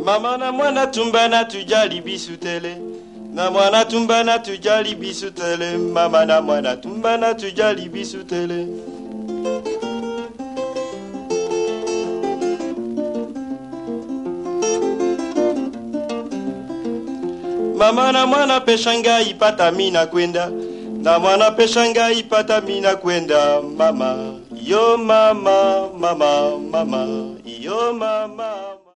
Mama na mwana tumbana tujali bisutele. Na mwana tumbana tujali bisutele. Mama na mwana tumbana tujali bisutele. Mama na mwana peshanga ipata mina kwenda. Na mwana peshanga ipata mina kwenda. Mama, yo mama, mama, mama, yo mama.